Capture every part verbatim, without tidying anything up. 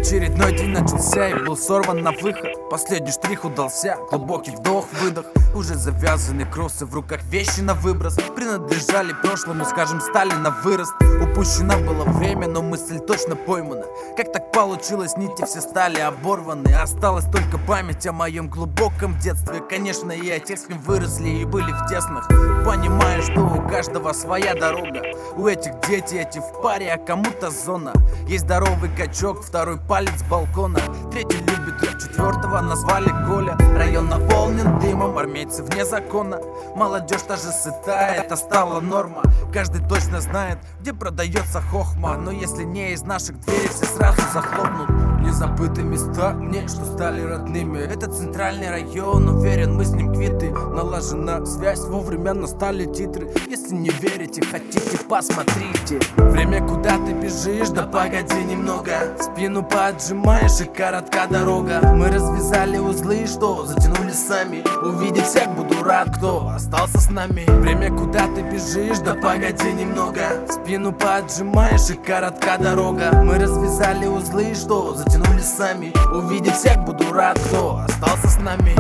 Очередной день начался и был сорван на выход. Последний штрих удался, глубокий вдох-выдох. Уже завязаны кроссы, в руках вещи на выброс. Принадлежали прошлому, скажем, стали на вырост. Упущено было время, но мысль точно поймана. Как так получилось, нити все стали оборваны. Осталась только память о моем глубоком детстве. Конечно, и о тех, с кем выросли и были в теснах. Понимаю, что у каждого своя дорога. У этих дети, эти в паре, а кому-то зона. Есть здоровый качок, второй палец с балкона. Третий любит рэп, четвертого назвали Коля. Район наполнен дымом, армейцы вне закона. Молодежь даже сытая, это стала норма. Каждый точно знает, где продается хохма. Но если не из наших дверей, все сразу захлопнут. Не забыты места мне, что стали родными. Это центральный район, уверен, мы с ним квиты. Налажена связь, вовремя настали титры. Если не верите, хотите, посмотрите. Время, куда ты бежишь, да погоди немного. Спину поджимаешь и коротка дорога. Мы развязали узлы, что затянули сами. Увидеть всех буду рад, кто остался с нами. Время, куда ты бежишь, да погоди немного. Спину поджимаешь и коротка дорога. Мы развязали узлы, что затянули сами. Увидеть всех буду рад, кто остался с нами.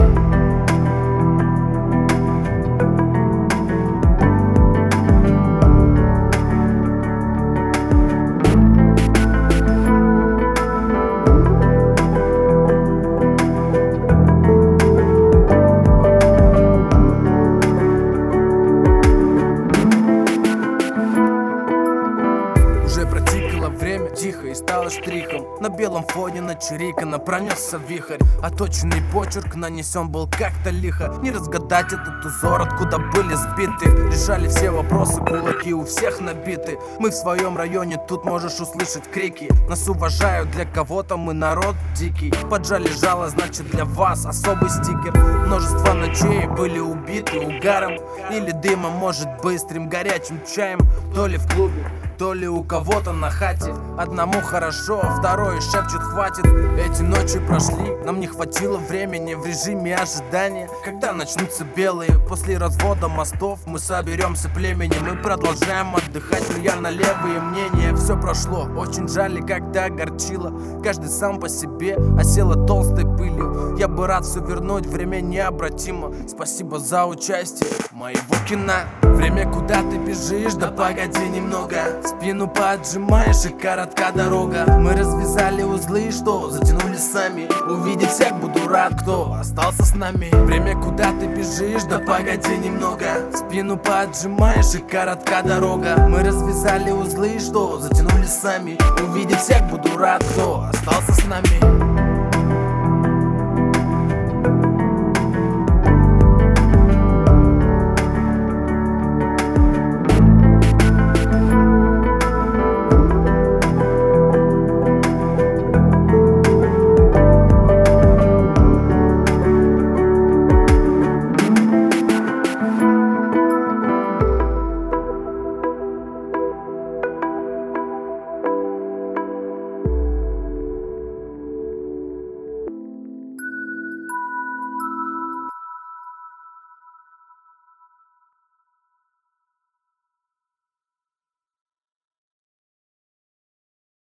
Время тихо и стало штрихом. На белом фоне начерикано пронесся вихрь. Оточенный почерк нанесен был как-то лихо. Не разгадать этот узор, откуда были сбиты. Решали все вопросы, кулаки у всех набиты. Мы в своем районе, тут можешь услышать крики. Нас уважают, для кого-то мы народ дикий. Поджали жало, значит для вас особый стикер. Множество ночей были убиты угаром или дымом, может быстрым горячим чаем. То ли в клубе, то ли у кого-то на хате. Одному хорошо, а второй шепчет хватит. Эти ночи прошли, нам не хватило времени в режиме ожидания. Когда начнутся белые, после развода мостов мы соберемся племенем и продолжаем отдыхать, влияя на левые мнения. Все прошло, очень жаль, и когда огорчило. Каждый сам по себе осела толстой пылью. Я бы рад все вернуть, время необратимо. Спасибо за участие моего кино. Время, куда ты бежишь, да погоди немного. Спину поджимаешь и коротка дорога. Мы развязали узлы, что затянули сами. Увидеть всех буду рад, кто остался с нами. Время, куда ты бежишь, да погоди немного. Спину поджимаешь и коротка дорога. Мы развязали узлы, что затянули сами. Увидеть всех буду рад, кто остался с нами.